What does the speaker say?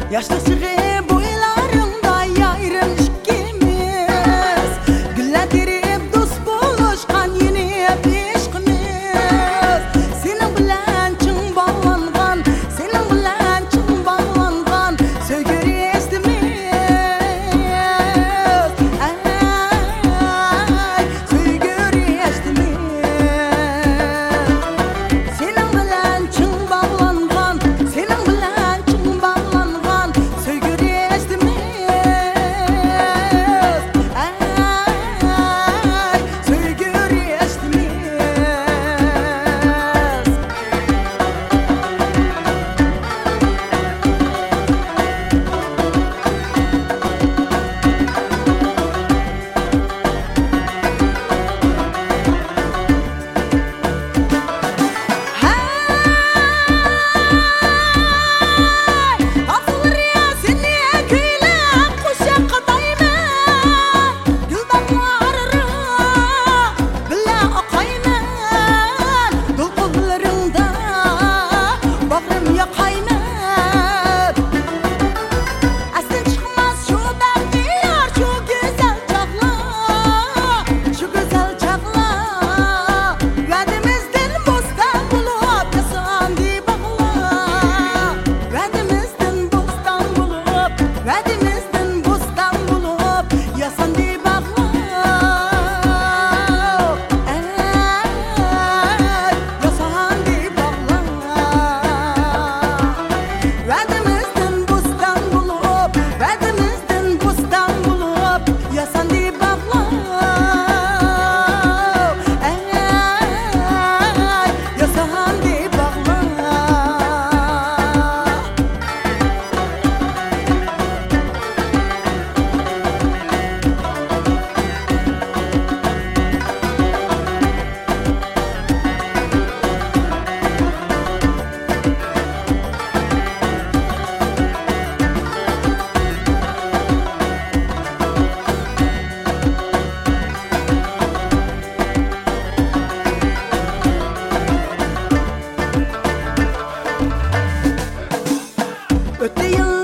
Yaşlı çıkıp boylarında yayrım ikimiz. Güller derip dost buluşkan yeni aşkımız. Senin bilen çın bağlangan, senin bilen çın bağlangan söygür estimiz. Ay, söygür estimiz. Senin bilen çın bağlangan, senin bilen çın bağlangan söygür estimiz. Ay, söygür estimiz. Vədimizdən bostan bulup yasan bir bağlar. Yasan bir bağlar. Vədimizdən bostan bulup, vədimizdən bostan bulup yasan bir bağlar. Yasan bir bağlar. Öte yıllar